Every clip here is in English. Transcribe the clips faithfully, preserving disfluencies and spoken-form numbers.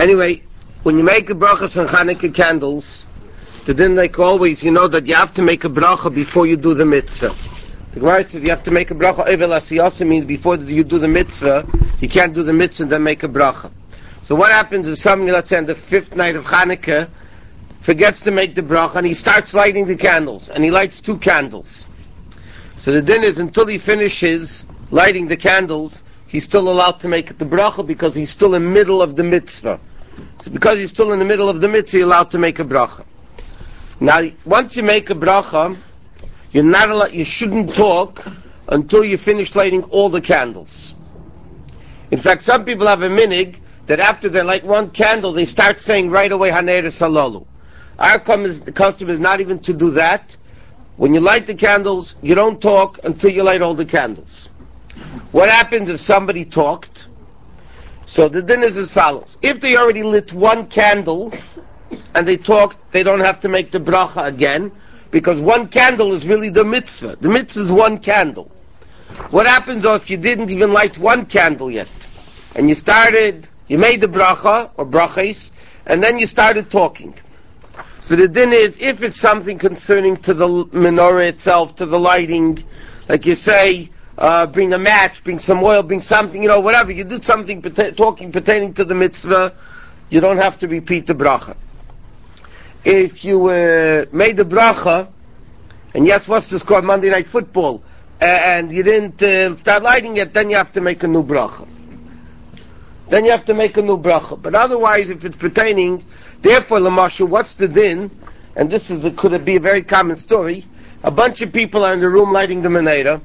Anyway, when you make the brachas on Hanukkah candles, the din like always, you know that you have to make a bracha before you do the mitzvah. The Gemara says you have to make a bracha evel asiyasa, means before you do the mitzvah, you can't do the mitzvah and then make a bracha. So what happens if somebody, let's say on the fifth night of Hanukkah, forgets to make the bracha and he starts lighting the candles, and he lights two candles. So the din is until he finishes lighting the candles, he's still allowed to make the bracha because he's still in the middle of the mitzvah. So because he's still in the middle of the mitzvah, he's allowed to make a bracha. Now, once you make a bracha, you're not allowed, you shouldn't talk until you finish lighting all the candles. In fact, some people have a minig that after they light one candle, they start saying right away, Haner Salalu. Our custom is not even to do that. When you light the candles, you don't talk until you light all the candles. What happens if somebody talked? So the din is as follows. If they already lit one candle and they talked, they don't have to make the bracha again, because one candle is really the mitzvah. The mitzvah is one candle. What happens if you didn't even light one candle yet? And you started, you made the bracha, or brachas, and then you started talking. So the din is, if it's something concerning to the menorah itself, to the lighting, like you say, uh, bring a match, bring some oil, bring something, you know, whatever, you did something peta- talking pertaining to the mitzvah, you don't have to repeat the bracha. If you uh, made the bracha, and yes, what's this called, Monday Night Football, uh, and you didn't uh, start lighting it, then you have to make a new bracha. Then you have to make a new bracha. But otherwise, if it's pertaining, therefore, Lamashu, what's the din? And this is a, could it be a very common story. A bunch of people are in the room lighting the menorah,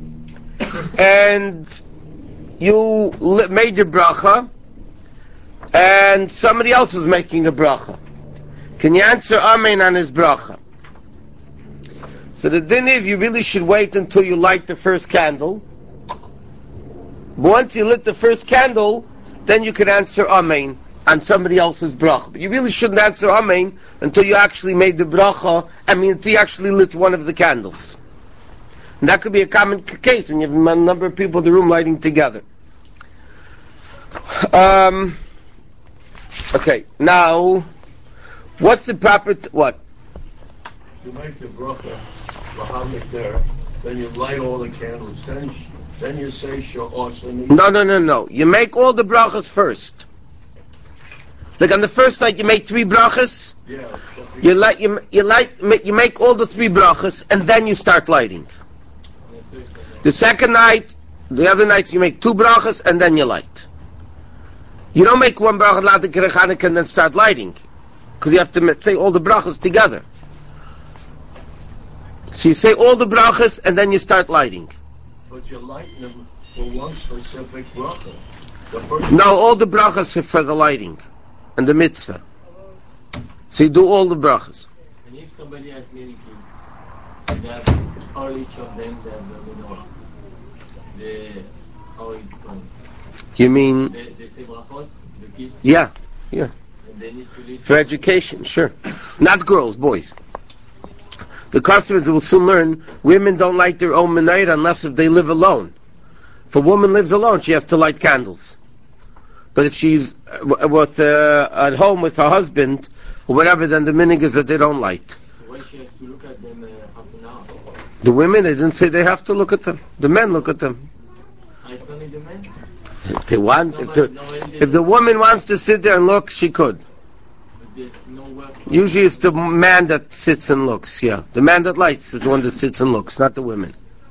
and you li- made your bracha, and somebody else was making a bracha. Can you answer Amen on his bracha? So the din is, you really should wait until you light the first candle. But once you lit the first candle, then you can answer Amen on somebody else's bracha. But you really shouldn't answer Amen until you actually made the bracha, I mean, until you actually lit one of the candles. And that could be a common c- case when you have a number of people in the room lighting together. Um, okay, now, what's the proper, t- what? You make the bracha, Muhammad there, then you light all the candles, then, then you say Sha'asani. No, no, no, no. You make all the brachas first. Like on the first night, you make three brachas. Yeah. You light, you, you light, you make all the three brachas, and then you start lighting. The second night, the other nights, you make two brachas, and then you light. You don't make one bracha, Ladek Hanukkah, and then start lighting, because you have to say all the brachas together. So you say all the brachas, and then you start lighting. But you're lighting them for one specific bracha. The first No, all the brachas are for the lighting and the mitzvah. So you do all the brachas. And if somebody has many kids, that all each of them they have the menorah, the how it's going. You mean? They, they say brachot, the kids. Yeah, yeah. And they need to lead For education, sure. Not girls, boys. The customers will soon learn women don't light their own menorah unless if they live alone. If a woman lives alone, she has to light candles. But if she's uh, with uh, at home with her husband or whatever, then the minig is that they don't light. So why she has to look at them uh, half an hour? The women, they didn't say they have to look at them. The men look at them. Ah, it's only the men? If they want, if Nobody- the, nobody if the woman wants to sit there and look, she could. But there's no work. Usually it's the man that sits and looks, yeah. The man that lights is the one that sits and looks, not the women.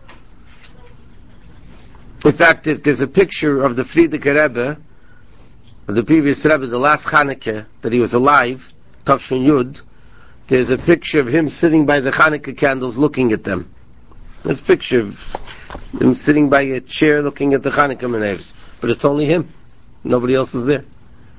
In fact, if there's a picture of the Frierdiker Rebbe, of the previous Rebbe, the last Chanukah, that he was alive, Tavshin Yud, there's a picture of him sitting by the Chanukah candles looking at them. There's a picture of him sitting by a chair looking at the Chanukah menorahs. But it's only him. Nobody else is there.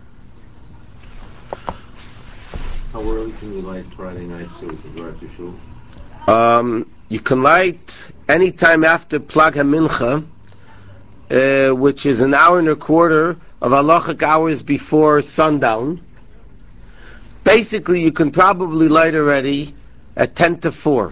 How early can you light Friday night so we can drive to shul? Um, you can light any time after Plag HaMincha, uh, which is an hour and a quarter of halachic hours before sundown. Basically, you can probably light already at ten to four.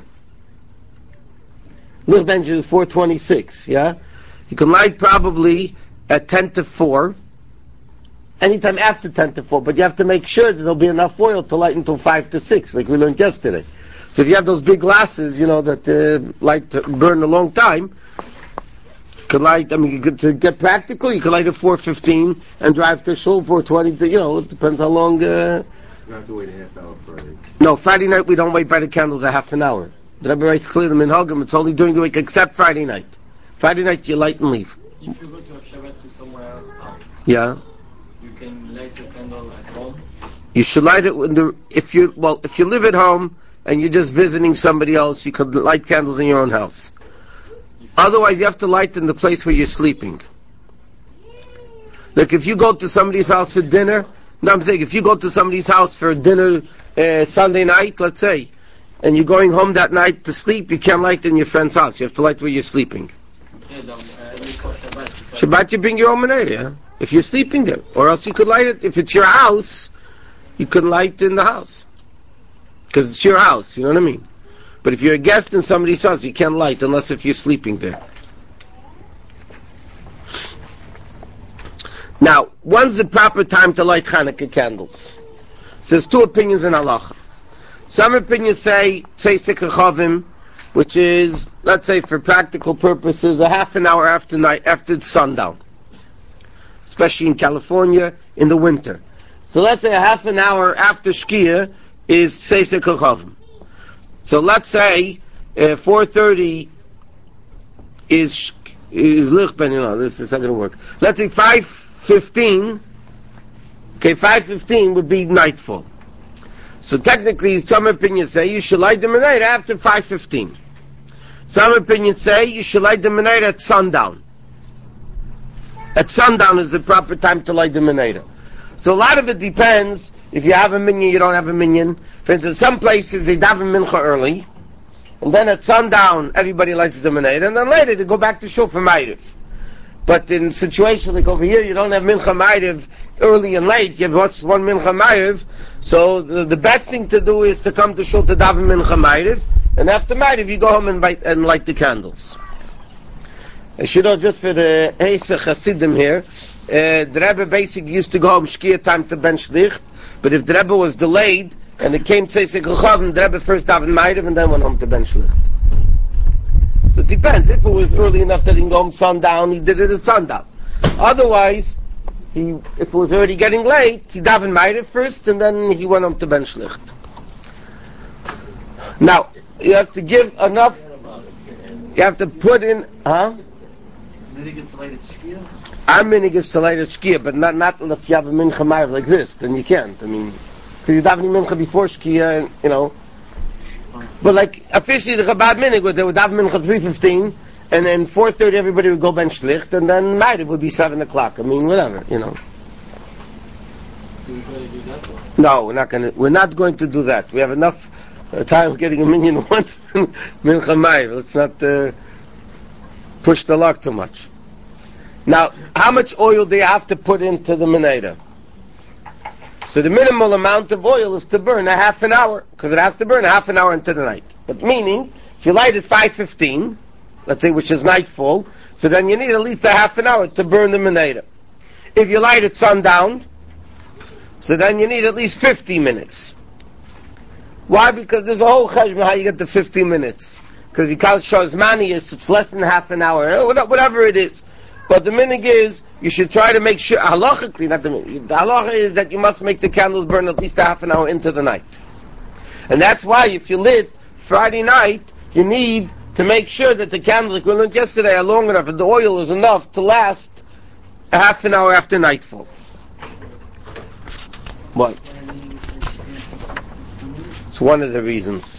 Lich Benjamin is four twenty-six, yeah? You can light probably at ten to four, anytime after ten to four, but you have to make sure that there'll be enough oil to light until five to six, like we learned yesterday. So if you have those big glasses, you know, that uh, light burn a long time, you could light, I mean, you could, to get practical, you could light at four fifteen and drive to Shul four twenty, you know, it depends how long... Uh, You have to wait a half hour Friday. no, Friday night we don't wait by the candles a half an hour. The Rebbe writes clearly in Hagam, it's only during the week except Friday night. Friday night you light and leave. If you go to a Shabbat to somewhere else's house, Yeah. you can light your candle at home. You should light it when the, if you, well, if you live at home and you're just visiting somebody else, you could light candles in your own house. Otherwise you have to light in the place where you're sleeping. Look, if you go to somebody's house for dinner, no, I'm saying if you go to somebody's house for dinner uh, Sunday night, let's say, and you're going home that night to sleep, you can't light in your friend's house. You have to light where you're sleeping. Yeah, the, uh, before Shabbat. because- Shabbat, you bring your own menorah, yeah? If you're sleeping there. Or else you could light it, if it's your house, you can light in the house. Because it's your house, you know what I mean? But if you're a guest in somebody's house, you can't light unless if you're sleeping there. Now, when's the proper time to light Hanukkah candles? So there's two opinions in halacha. Some opinions say Tzeisik Chavim, which is, let's say for practical purposes, a half an hour after night, after sundown. Especially in California, in the winter. So let's say a half an hour after Shkia is Tzeisik Chavim. So let's say uh, four thirty is is Lichben, you know, this is not going to work. Let's say five fifteen, okay, five fifteen would be nightfall. So technically, some opinions say you should light the menorah after five fifteen. Some opinions say you should light the menorah at sundown. At sundown is the proper time to light the menorah. So a lot of it depends. If you have a minyan, you don't have a minyan. For instance, some places they daven mincha early, and then at sundown everybody lights the menorah, and then later they go back to shul for ma'ariv. But in situations like over here, you don't have mincha ma'ariv early and late. You have what's one mincha ma'ariv. So the, the best thing to do is to come to shul to daven mincha ma'ariv, and after ma'ariv you go home and, bite, and light the candles. I should know just for the Eisa Chasidim here, uh, the Rebbe basically used to go home Shkia time to Ben Shlicht, but if the Rebbe was delayed and it came Tzeisik Chavim, the Rebbe first davened ma'ariv and then went home to Ben Shlicht. So it depends. If it was early enough that he can go home sundown, he did it at sundown. Otherwise, he, if it was already getting late, he davened ma'ariv first and then he went home to Ben Shlicht. Now, you have to give enough, you have to put in, huh? Our minig is to light at Shkia, but not, not if you have a mincha ma'ariv like this, then you can't. I mean, because you daven mincha before Shkia, and, you know. But like, officially the Chabad minig, they would daven mincha three fifteen, and then four thirty everybody would go Ben Shlicht, and then ma'ariv would be seven o'clock. I mean, whatever, you know. Do we gotta do that one? No, we're not going to, we're not going to do that. We have enough uh, time getting a minyan once, mincha ma'ariv. Let's not uh, push the luck too much. Now, how much oil do you have to put into the menorah? So the minimal amount of oil is to burn a half an hour, because it has to burn a half an hour into the night. But meaning, if you light at five fifteen, let's say which is nightfall, so then you need at least a half an hour to burn the menorah. If you light at sundown, so then you need at least fifty minutes. Why? Because there's a whole cheshbon how you get the fifty minutes. Because you count shazmanius, it's less than half an hour, whatever it is. But the minig is, you should try to make sure, halachically, not the minig, the halacha is that you must make the candles burn at least a half an hour into the night. And that's why if you lit Friday night, you need to make sure that the candles, like we learned yesterday, are long enough and the oil is enough to last a half an hour after nightfall. What? It's one of the reasons.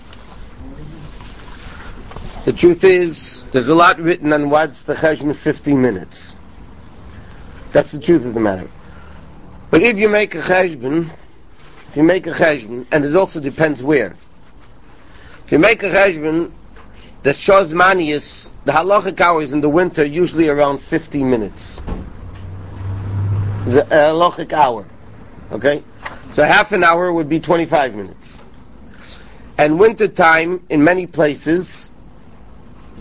The truth is, there's a lot written on what's the cheshbon of fifteen minutes. That's the truth of the matter. But if you make a cheshbon, if you make a cheshbon, and it also depends where. If you make a cheshbon that shows manius, the halachic hours in the winter usually around fifteen minutes. It's a halachic hour. Okay? So half an hour would be twenty-five minutes. And winter time, in many places,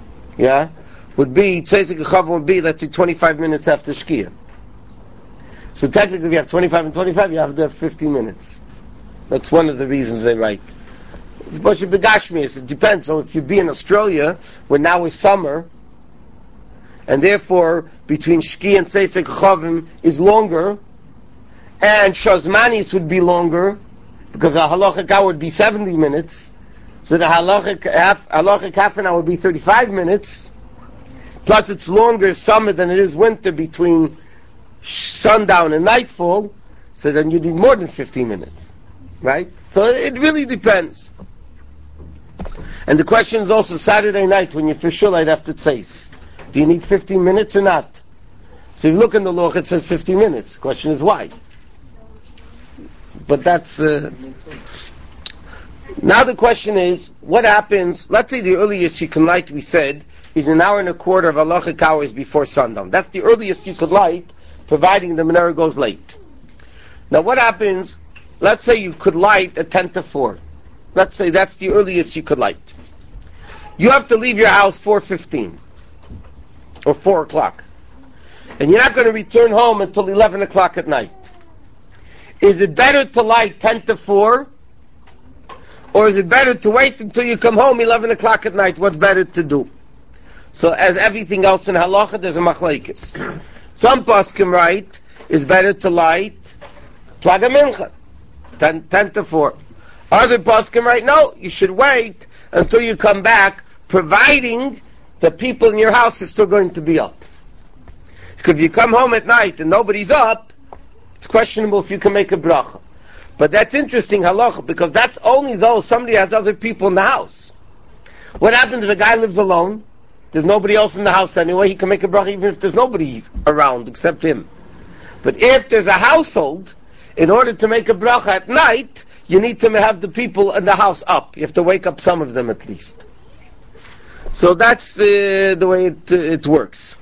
yeah, would be, Tzeisik Chavim would be, let's say, twenty-five minutes after Shkia. So technically, if you have twenty-five and twenty-five, you have to have fifteen minutes. That's one of the reasons they write. But you begashmias, it depends. So if you be in Australia, where now is summer, and therefore between Shki and Tzetzek Chavim is longer, and Shazmanis would be longer, because a halachic hour would be seventy minutes, so the halachic half, halachic half an hour would be thirty-five minutes, plus it's longer summer than it is winter between sundown and nightfall, so then you need more than fifteen minutes, right? So it really depends. And the question is also Saturday night when you're for sure I'd have to tzeis. Do you need fifteen minutes or not? So if you look in the law, it says fifteen minutes. The question is why? But that's... Uh, now the question is, what happens, let's say the earliest you can light, we said, is an hour and a quarter of halachic hours before sundown. That's the earliest you could light, providing the menorah goes late. Now what happens, let's say you could light at ten to four. Let's say that's the earliest you could light. You have to leave your house four fifteen. Or four o'clock. And you're not going to return home until eleven o'clock at night. Is it better to light ten to four? Or is it better to wait until you come home eleven o'clock at night? What's better to do? So as everything else in halacha, there's a machlekes. Some poskim write, it's better to light plaga mincha, ten, ten to four. Other poskim write, no, you should wait until you come back, providing the people in your house are still going to be up. Because if you come home at night and nobody's up, it's questionable if you can make a bracha. But that's interesting halacha, because that's only though somebody has other people in the house. What happens if a guy lives alone? There's nobody else in the house anyway, he can make a bracha even if there's nobody around except him. But if there's a household, in order to make a bracha at night, you need to have the people in the house up. You have to wake up some of them at least. So that's the the way it, it works.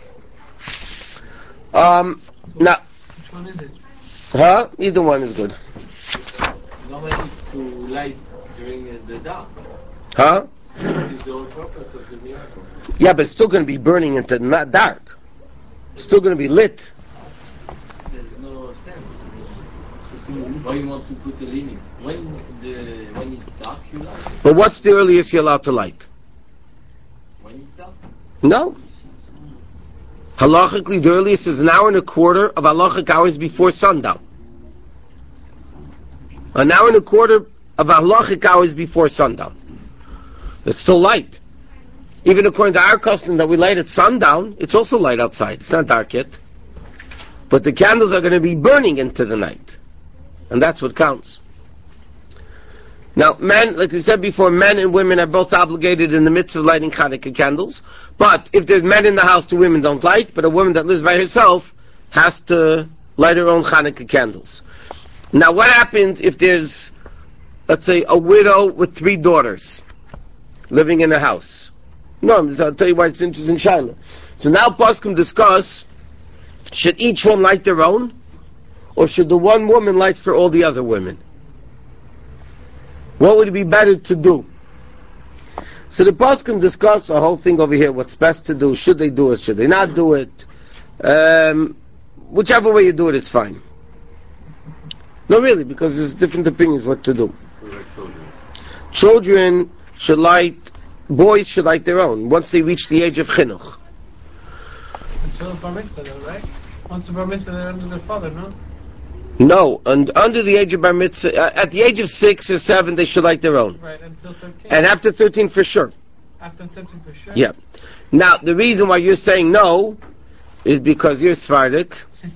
Um, now, which one is it? Huh? Either one is good. Normally it's to light during uh, the dark. Huh? This is the whole purpose of the miracle. Yeah, but it's still going to be burning into not dark. It's still going to be lit. There's no sense. Why you want to put a limit? When the when it's dark, you light. But what's the earliest you're allowed to light? When it's dark. No. Halachically, the earliest is an hour and a quarter of halachic hours before sundown. An hour and a quarter of halachic hours before sundown. It's still light. Even according to our custom that we light at sundown, it's also light outside. It's not dark yet. But the candles are going to be burning into the night. And that's what counts. Now, men, like we said before, men and women are both obligated in the midst of lighting Hanukkah candles. But if there's men in the house, the women don't light. But a woman that lives by herself has to light her own Hanukkah candles. Now, what happens if there's, let's say, a widow with three daughters living in a house? No, I'll tell you why it's interesting, Shaila. So now poskim discuss, should each one light their own? Or should the one woman light for all the other women? What would it be better to do? So the poskim discuss a whole thing over here, what's best to do, should they do it, should they not do it? Um, whichever way you do it, it's fine. No, really, because there's different opinions what to do. Children. Children should light, boys should light their own, once they reach the age of chinuch. Until bar mitzvah though, right? Once the bar mitzvah, they're under their father, no? No, and under the age of bar mitzvah, uh, at the age of six or seven, they should light their own. Right, until thirteen. And after thirteen, for sure. After thirteen, for sure? Yeah. Now, the reason why you're saying no is because you're Sephardic.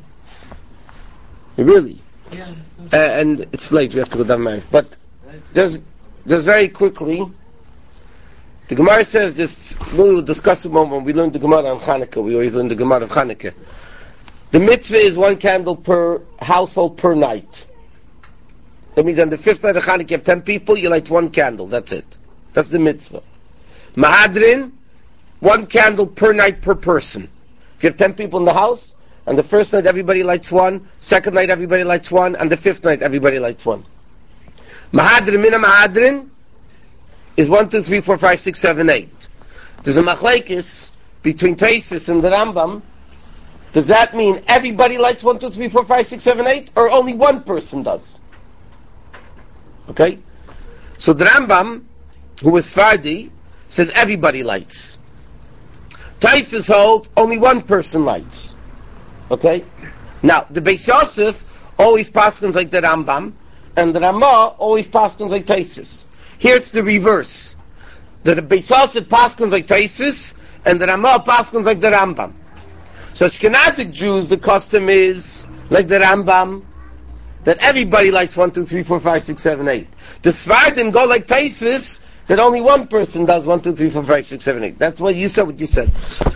Really. Yeah. Uh, and it's late, we have to go down marriage. But just, just very quickly, the Gemara says this, we'll discuss a moment when we learn the Gemara on Hanukkah. We always learn the Gemara of Hanukkah. The mitzvah is one candle per household per night. That means on the fifth night of Hanukkah you have ten people, you light one candle, that's it. That's the mitzvah. Mahadrin, one candle per night per person. If you have ten people in the house, on the first night everybody lights one, second night everybody lights one, and the fifth night everybody lights one. Mahadrin mina mahadrin is one, two, three, four, five, six, seven, eight. There's a machlekes between Taisis and the Rambam Does that mean everybody lights one, two, three, four, five, six, seven, eight, or only one person does? Okay? So the Rambam, who was Svardi, said everybody lights. Taisus holds only one person lights. Okay? Now, the Beis Yosef always paskins like the Rambam, and the Ramah always paskins like Taisus. Here it's the reverse. The Beis Yosef paskins like Taisus, and the Ramah paskins like the Rambam. So Ashkenazic Jews, the custom is, like the Rambam, that everybody lights one, two, three, four, five, six, seven, eight. The Svardim go like Taisus, that only one person does one, two, three, four, five, six, seven, eight. That's what you said, what you said.